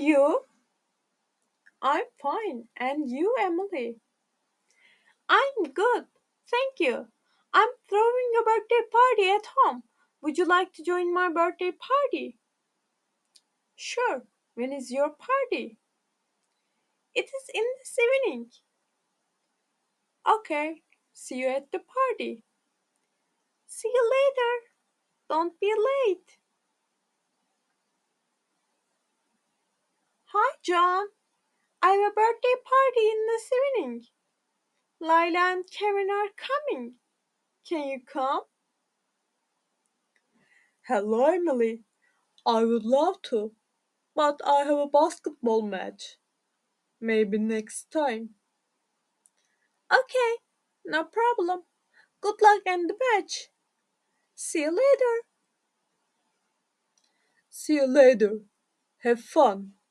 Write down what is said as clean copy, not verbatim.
you? I'm fine. And you, Emily? I'm good. Thank you. I'm throwing a birthday party at home. Would you like to join my birthday party? Sure. When is your party? It is in this evening. Okay. See you at the party. See you later. Don't be late. Hi, John. I have a birthday party in this evening. Lila and Kevin are coming. Can you come? Hello, Emily. I would love to, but I have a basketball match. Maybe next time. Okay, no problem. Good luck in the match. See you later. See you later. Have fun.